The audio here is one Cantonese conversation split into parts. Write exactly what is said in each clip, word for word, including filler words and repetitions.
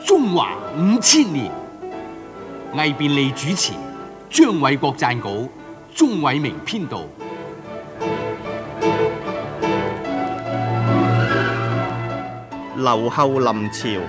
中華五千年，魏便利主持，張偉國撰稿，鍾偉明編導。 劉后臨朝。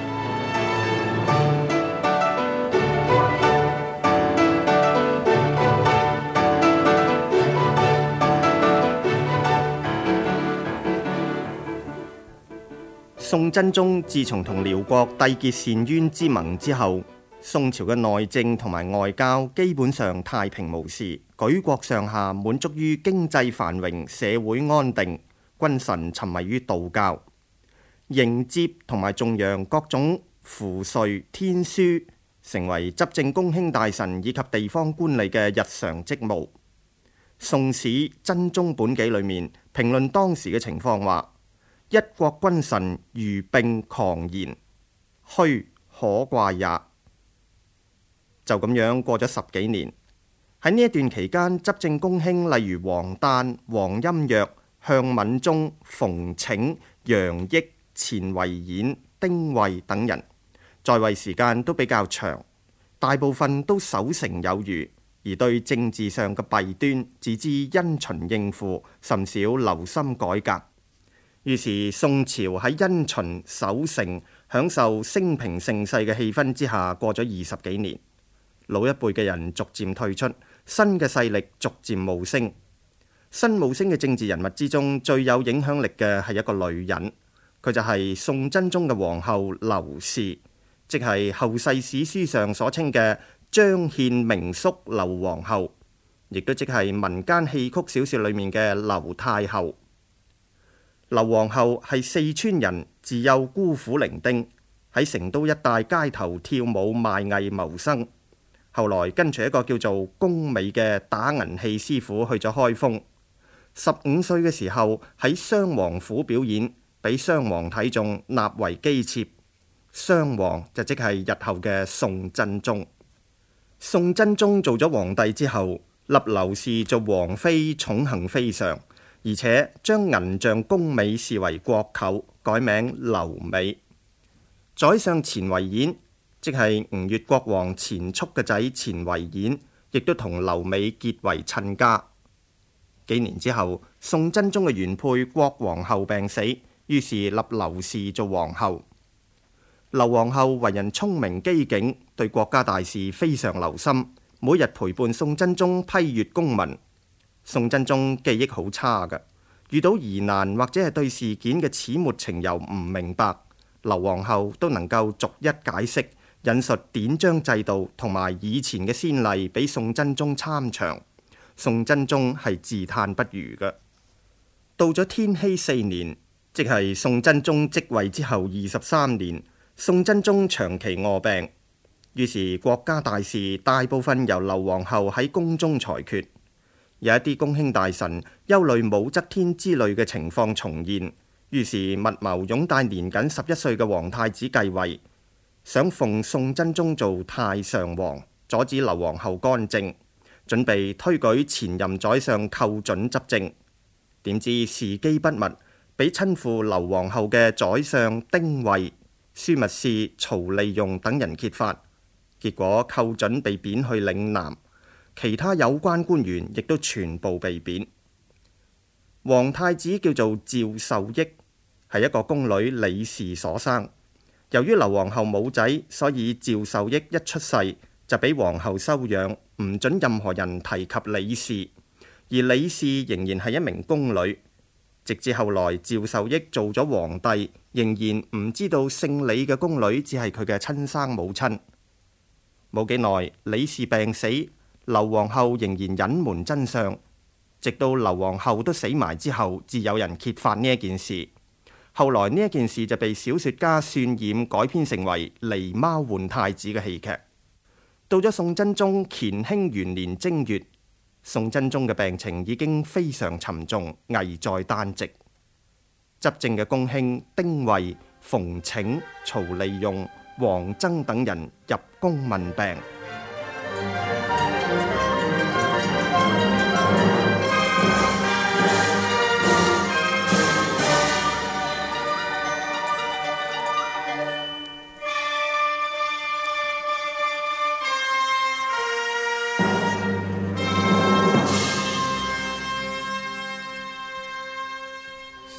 宋真宗自從同遼國締結澶淵之盟之後，宋朝嘅內政同埋外交基本上太平無事，舉國上下滿足於經濟繁榮、社會安定，君臣沉迷於道教，迎接同埋頌揚各種符稅天書，成為執政公卿大臣以及地方官吏嘅日常職務。宋史《真宗本紀》裏面評論當時嘅情況話：一國君臣如並狂言，虛可怪也。就咁樣過咗十幾年，喺呢一段期間，執政公卿例如王誕、王欽若、向敏中、馮拯、楊益、錢維演、丁謂等人在位時間都比較長，大部分都守成有餘，而對政治上嘅弊端只知因循應付，甚少留心改革。於是宋朝喺因循守成、享受升平盛世嘅氣氛之下過咗二十幾年，老一輩嘅人逐漸退出，新嘅勢力逐漸冒升。新冒升嘅政治人物之中，最有影響力嘅係一個女人，佢就係宋真宗嘅皇后劉氏，即係後世史書上所稱嘅彰獻明肅劉皇后，亦都即係民間戲曲小說裏面嘅劉太后。劉皇后係四川人，自幼孤苦伶仃，喺成都一帶街頭跳舞賣藝謀生。後來跟隨一個叫做龔美嘅打銀器師傅去咗開封。十五歲嘅時候喺襄王府表演，俾襄王睇中，納為姬妾。襄王就即係日後嘅宋真宗。宋真宗做咗皇帝之後，立劉氏做皇妃，寵幸非常。而且將銀匠龔美視為國舅，改名劉美。宰相錢維演，即係吳越國王錢俶嘅仔錢維演，亦都同劉美結為親家。幾年之後，宋真宗嘅原配郭皇后病死，於是立劉氏做皇后。劉皇后為人聰明機警，對國家大事非常留心，每日陪伴宋真宗批閱公文。宋真宗記憶好差㗎，遇到疑難或者係對事件嘅始末情由唔明白，劉皇后都能夠逐一解釋，引述典章制度同埋以前嘅先例俾宋真宗參詳。宋真宗係自嘆不如㗎。到咗天禧四年，即係宋真宗即位之後二十三年，宋真宗長期臥病，於是國家大事大部分由劉皇后喺宮中裁決。有一啲公卿大臣憂慮武則天之類嘅情況重現，於是密謀擁戴年僅十一歲嘅皇太子繼位，想奉宋真宗做太上皇，阻止劉皇后干政，準備推舉前任宰相寇準執政。點知時機不密，俾親附劉皇后嘅宰相丁謂、樞密使曹利用等人揭發，結果寇準被貶去嶺南。其他有關官員亦都全部被貶。皇太子叫做趙受益，係一個宮女李氏所生。由於劉皇后冇仔，所以趙受益一出世就俾皇后收養，唔准任何人提及李氏。而李氏仍然係一名宮女，直至後來趙受益做咗皇帝，仍然唔知道姓李嘅宮女只係佢嘅親生母親。冇幾耐，李氏病死。劉皇后仍然隱瞞真相，直到劉皇后都死埋之後，至有人揭發呢一件事。後來呢一件事就被小說家渲染改編成為《狸貓換太子》嘅戲劇。到咗宋真宗乾興元年正月，宋真宗嘅病情已經非常沉重，危在旦夕。執政嘅公卿丁謂、馮拯、曹利用、王曾等人入宮問病。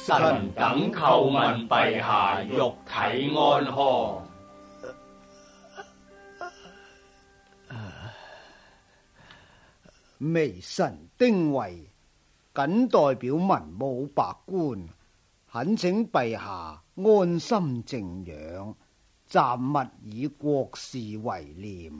臣等叩問陛下玉體安康。 微臣丁謂謹代表文武百官，懇請陛下安心靜養，暫勿以國事為念。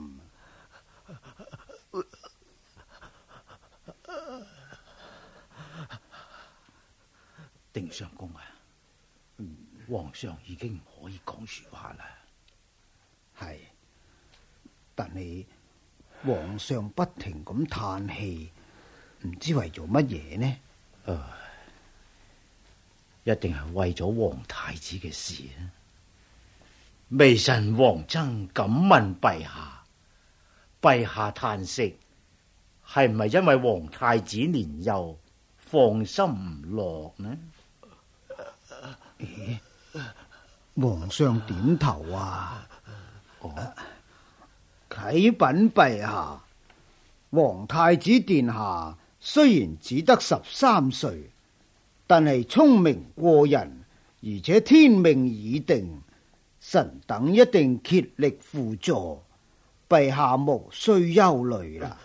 丁相公啊，嗯、皇上已經唔可以講說話啦。 係，但係皇上不停咁嘆氣，唔知為做乜嘢呢？ 誒、呃，一定係為咗皇太子嘅事啊！微臣王曾敢問陛下，陛下嘆息係唔係因為皇太子年幼，放心唔落呢？ 咦，皇上點頭啊！ 哦， 啟稟陛下，皇太子殿下雖然只得十三歲，但係聰明過人，而且天命已定，臣等一定竭力輔助，陛下無需憂慮啦。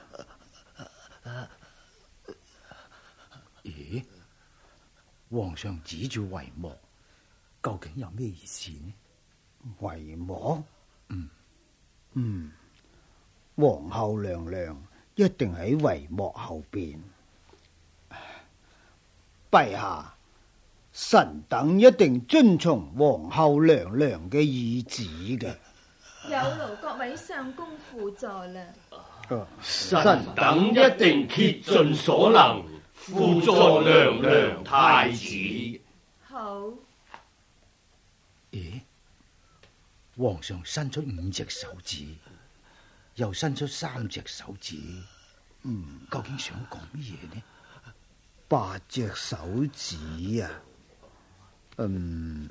咦，皇上指住帷幕，究竟有咩意思呢？ 帷幕？ 嗯嗯，皇后娘娘一定喺帷幕後邊。陛下，臣等一定遵從皇后娘娘嘅意旨嘅。 有勞各位相公輔助啦。 臣等一定竭盡所能輔助娘娘太子。 好。 咦，皇上伸出五隻手指，又伸出三隻手指， 嗯， 究竟想講乜嘢呢？ 八隻手指啊，嗯，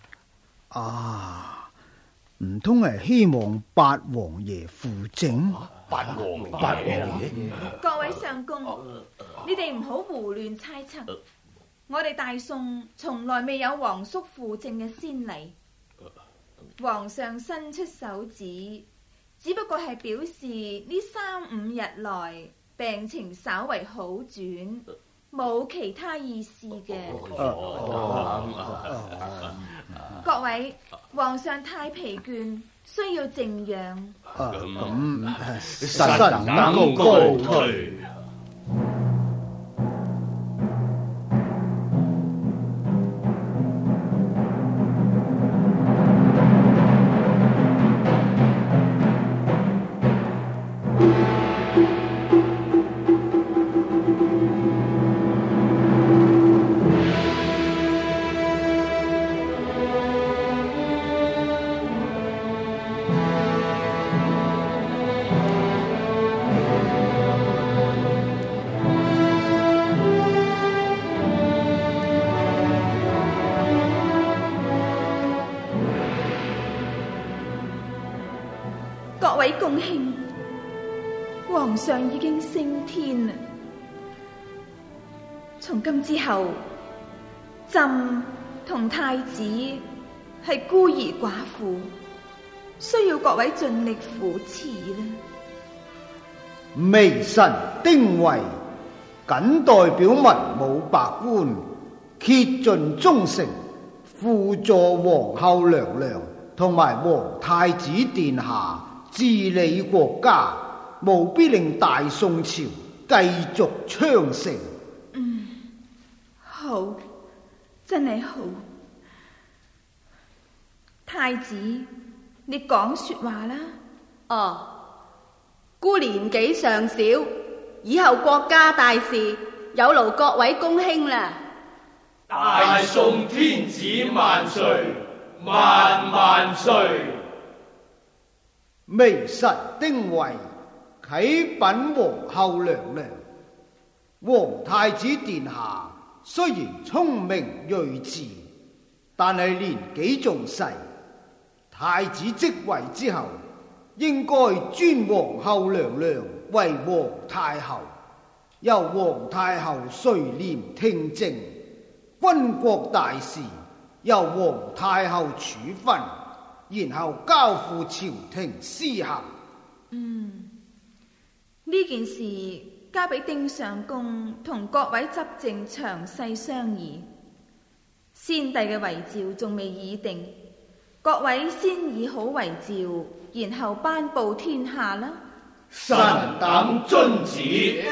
啊，唔通係希望八王爺扶正？ 八王八王爺， 各位相公，你哋唔好胡亂猜測。我哋大宋從來未有皇叔扶正嘅先例。皇上伸出手指，只不過係表示呢三五日來病情稍為好轉，冇其他意思嘅。各位，皇上太疲倦，需要靜養。 咁臣等告退。 各位公卿，皇上已經升天啦。從今之後，朕同太子係孤兒寡婦，需要各位盡力扶持啦。 微臣丁謂謹代表文武百官，竭盡忠誠，輔助皇后娘娘同埋皇太子殿下治理國家，務必令大宋朝繼續昌盛。 嗯，好，真係好。太子，你講說話啦。 哦，孤年紀尚小，以後國家大事有勞各位公卿啦。 大宋天子萬歲，萬萬歲！ 微臣丁謂啟稟皇后娘娘，皇太子殿下雖然聰明睿智，但係年紀仲細，太子即位之後，應該尊皇后娘娘為皇太后，由皇太后垂簾聽政， 軍國大事由皇太后處分，然後交付朝廷施行。 嗯，呢件事交俾丁相公同各位執政詳細商議。先帝嘅遺詔仲未擬定，各位先擬好遺詔，然後頒布天下啦。 臣等遵旨。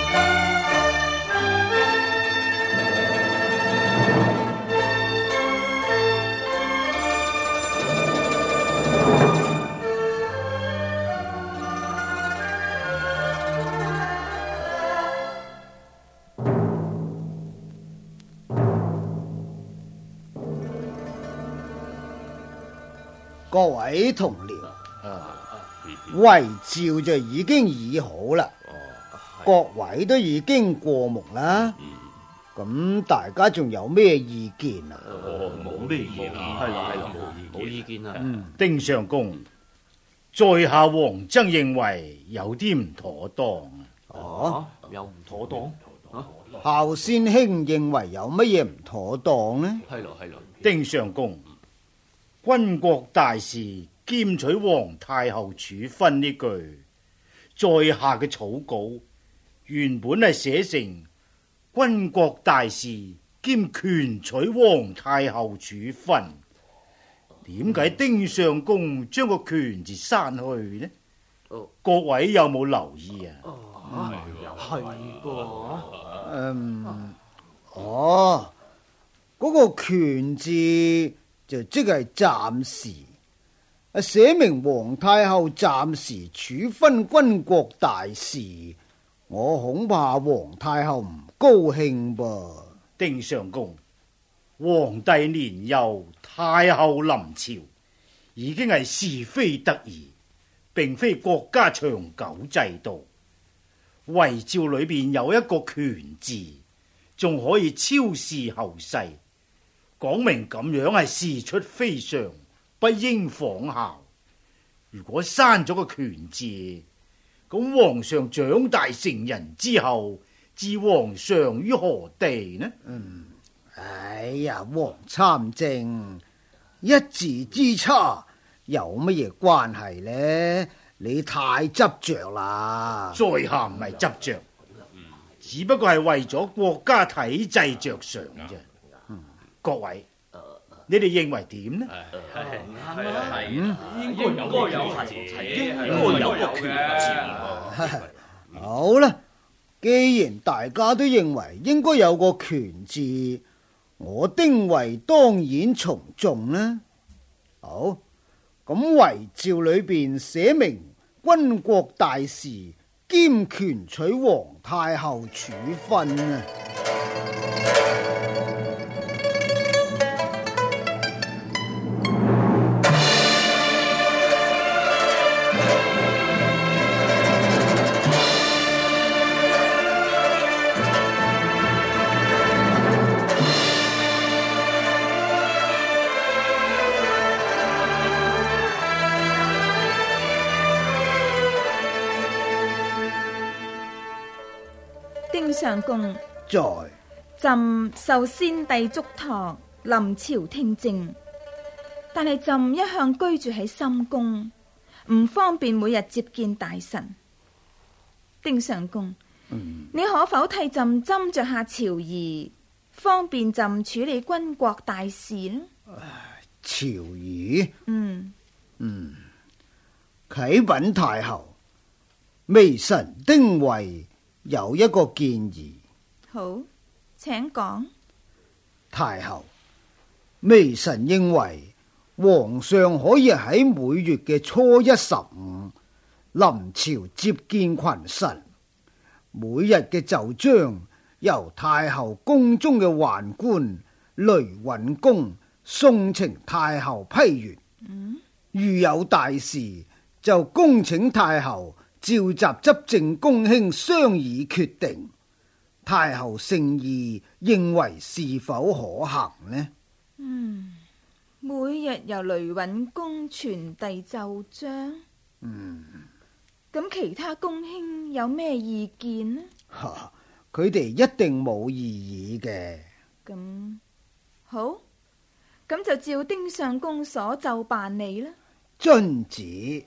各位同僚，遺詔就已經擬好啦，各位都已經過目啦。咁大家仲有咩意見啊？ 冇咩意見啊，係啦係啦，冇意見啊。 丁相公，在下王僧認為有啲唔妥當。 哦， 有唔妥當？ 孝先兄認為有乜嘢唔妥當呢？ 係咯係咯， 丁相公，軍國大事兼取皇太后處分呢句，在下嘅草稿原本係寫成軍國大事兼權取皇太后處分，點解丁相公將個權字刪去呢？ 哦， 各位有冇留意啊？ 係噃。 嗯，哦，嗰、那個權字就即係暫時，啊寫明皇太后暫時處分軍國大事，我恐怕皇太后唔高興噃。 丁相公，皇帝年幼，太后臨朝，已經係是非得宜，並非國家長久制度。遺詔裏邊有一個權字，仲可以超視後世，講明咁樣係事出非常，不應仿效。如果刪咗個權字，咁皇上長大成人之後，置皇上於何地呢？ 嗯，哎呀，王參政，一字之差有乜嘢關係呢？你太執着啦！ 在下唔係執着，只不過係為咗國家體制着想啫。嗯、各位，你哋認為點呢？ 係係應該有個權，應該有個權字。 好啦，既然大家都認為應該有個權字，我丁維當然從眾啦。好，咁遺詔裏邊寫明軍國大事兼權取皇太后處分啊！ 丁相公， 在朕受先帝囑託臨朝聽政，但係朕一向居住喺深宮，唔方便每日接見大臣。丁相公，嗯、你可否替朕斟酌下朝儀，方便朕處理軍國大事呢？ 朝儀， 嗯嗯，啟稟太后，微臣丁維有一個建議。 好，請講。 太后，微臣認為皇上可以喺每月嘅初一十五臨朝接見群臣，每日嘅奏章由太后宮中嘅宦官雷允公送呈太后批閱。嗯，如有大事就恭請太后召集執政公卿商議決定，太后聖意認為是否可行呢？ 嗯，每日由雷允公傳遞奏章。 嗯， 咁其他公卿有咩意見呢？ 佢哋一定冇異議嘅。 咁好，咁就照丁相公所奏辦理啦。 遵旨。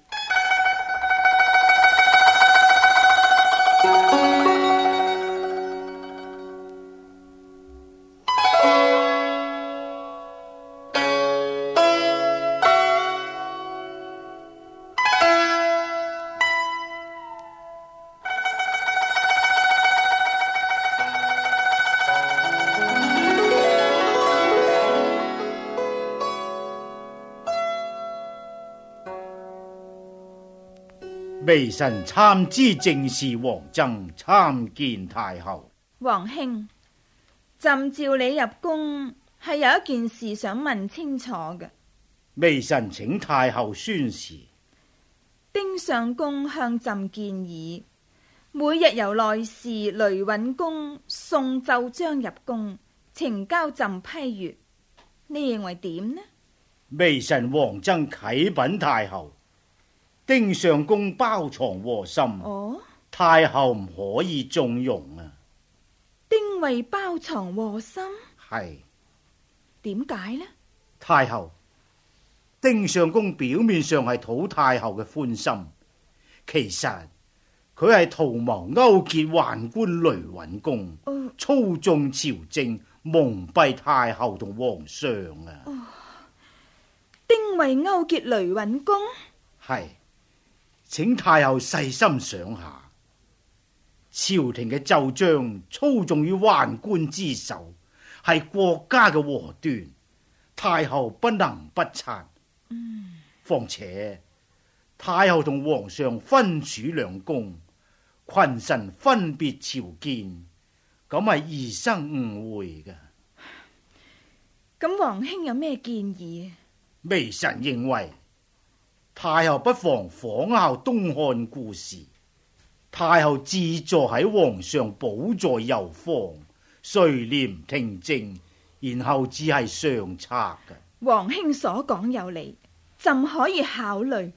微臣參知政事王曾參見太后。 皇兄，朕召你入宮係有一件事想問清楚嘅。 微臣請太后宣示。 丁相公向朕建議，每日由內侍雷允公送奏章入宮，呈交朕批閱。你認為點呢？ 微臣王曾啟稟太后，丁相公包藏禍心， 哦， 太后唔可以縱容啊！ 丁為包藏禍心， 係點解呢？ 太后，丁相公表面上係討太后嘅歡心，其實佢係圖謀勾結宦官雷允公， 哦、 操縱朝政，蒙蔽太后同皇上啊！ 哦、丁為勾結雷允公， 係。請太后細心想下，朝廷嘅奏章操縱於宦官之手，係國家嘅禍端，太后不能不察。 嗯， 況且太后同皇上分處兩宮，群臣分別朝見，咁係易生誤會嘅。 咁皇兄有咩建議？ 微臣認為太后不妨仿效東漢故事，太后自坐喺皇上寶座右方，垂簾聽政，然後只係上策嘅。 皇兄所講有理，朕可以考慮。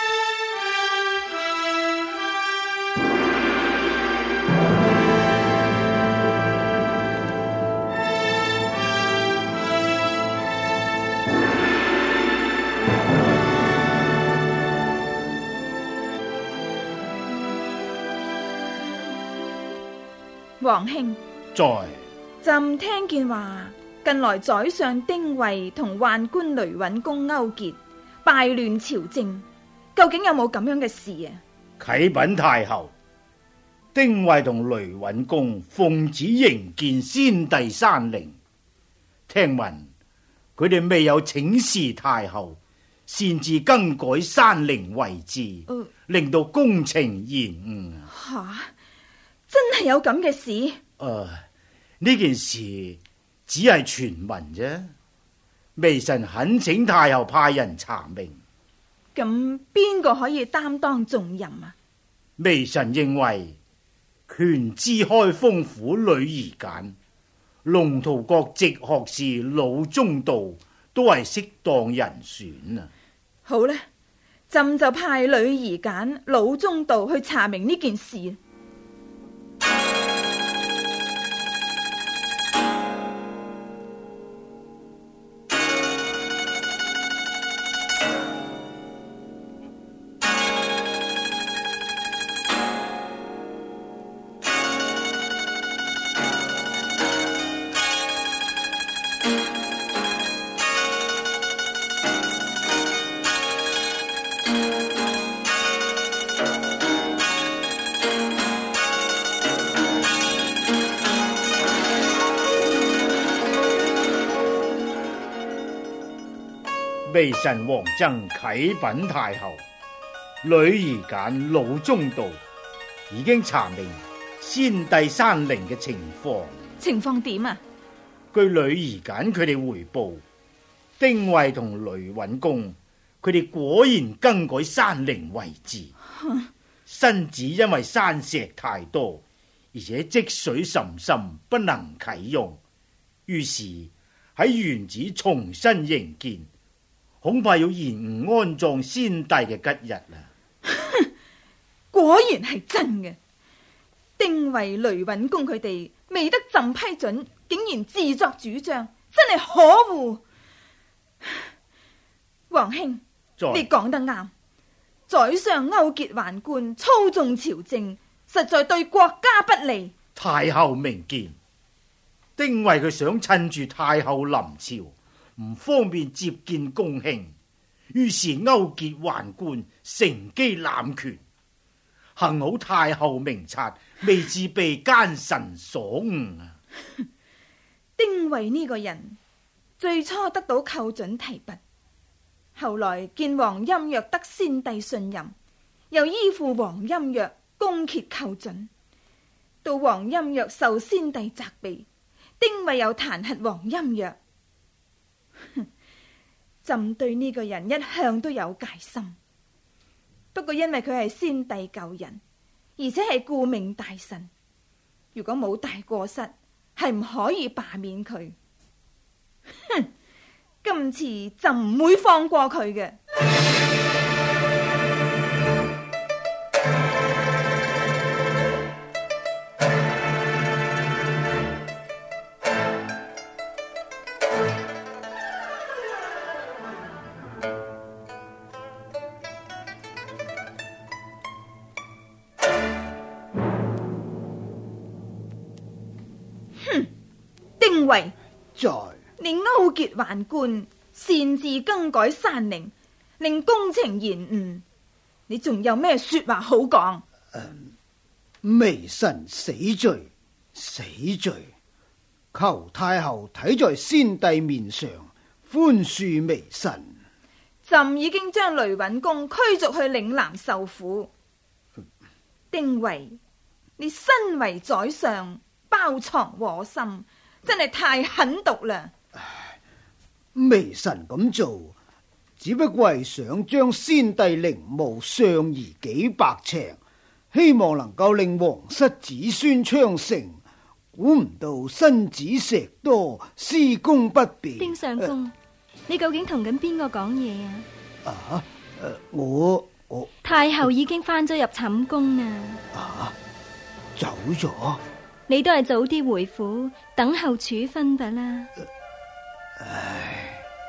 皇兄， 在朕聽見話，近來宰相丁謂同宦官雷允公勾結，敗亂朝政，究竟有冇咁樣嘅事啊？ 啟稟太后，丁謂同雷允公奉旨營建先帝山陵，聽聞佢哋未有請示太后，擅自更改山陵位置， 呃、 令到工程延誤。 吓！真係有咁嘅事？ 誒、呃，呢件事只係傳聞啫。微臣懇請太后派人查明。 咁邊個可以擔當重任啊？ 微臣認為權知開封府呂夷簡、龍圖閣直學士魯中道都係適當人選啊！ 好啦，朕就派呂夷簡、魯中道去查明呢件事。 微臣王曾啟稟太后，呂夷簡、魯中道已經查明先帝山陵嘅情況。 情況點啊？ 據呂夷簡佢哋回報，丁謂同雷允公佢哋果然更改山陵位置，新址因為山石太多，而且積水甚深，不能啟用，於是喺原址重新營建。恐怕要延誤安葬先帝嘅吉日啦！ 果然係真嘅，丁謂雷允公佢哋未得朕批准， 竟然自作主張，真係可惡！皇兄， 在你講得啱，宰相勾結宦官，操縱朝政，實在對國家不利。 太后明見，丁謂佢想趁住太后臨朝，唔方便接見公卿，於是勾結宦官，乘機攬權。幸好太后明察，未至被奸臣所誤啊！ 丁謂呢個人最初得到寇準提拔，後來見王欽若得先帝信任，又依附王欽若攻訐寇準。到王欽若受先帝責備，丁謂又彈劾王欽若。朕對呢個人一向都有戒心，不過因為佢係先帝舊人，而且係顧命大臣，如果冇大過失，係唔可以罷免佢。哼！今次就唔會放過佢嘅。丁謂， 在你勾結宦官，擅自更改山令，令工程延誤，你仲有咩說話好講？ 微臣死罪，死罪！求太后睇在先帝面上，寬恕微臣。 朕已經將雷允公驅逐去嶺南受苦。丁謂，你身為宰相，包藏禍心，真係太狠毒啦！ 微臣咁做，只不過係想將先帝陵墓上移幾百尺，希望能夠令皇室子孫昌盛。估唔到身子石多，施工不便。 丁相公，呃、你究竟同緊邊個講嘢啊？ 啊，呃、我我太后已經翻咗入寢宮啦。 啊，走咗？ 你都係早啲回府等候處分吧啦。 唉。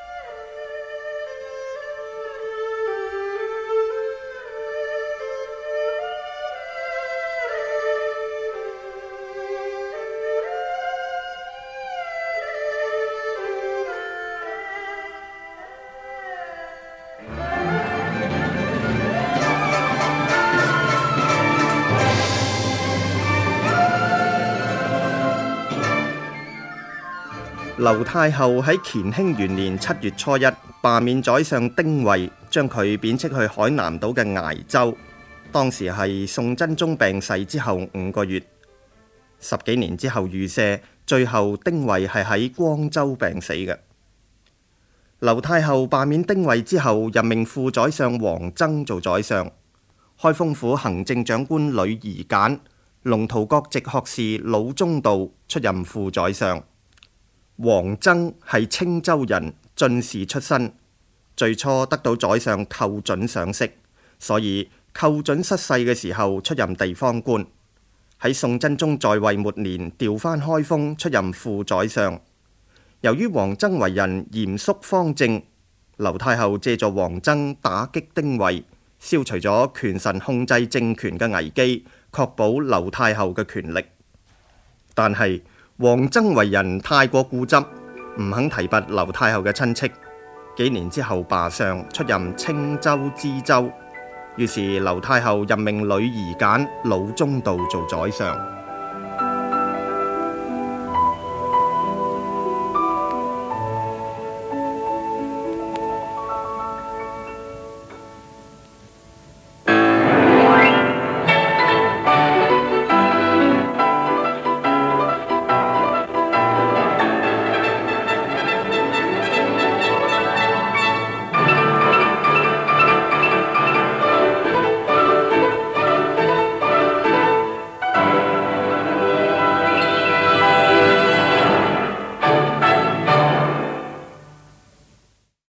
劉太后喺乾興元年七月初一罷免宰相丁謂，將佢貶斥去海南島嘅崖州。當時係宋真宗病逝之後五個月，十幾年之後遇赦，最後丁謂係喺光州病死嘅。劉太后罷免丁謂之後，任命副宰相王箏做宰相，開封府行政長官呂夷簡、龍圖閣直學士魯中道出任副宰相。王箏係青州人，進士出身，最初得到宰相寇準賞識，所以寇準失勢嘅時候出任地方官。喺宋真宗在位末年調返開封出任副宰相。由於王箏為人嚴肅方正，劉太后借助王箏打擊丁謂，消除咗權臣控制政權嘅危機，確保劉太后嘅權力。但係王箏為人太過固執，唔肯提拔劉太后嘅親戚，幾年之後罷相，出任青州知州。於是劉太后任命呂夷簡、魯中道做宰相。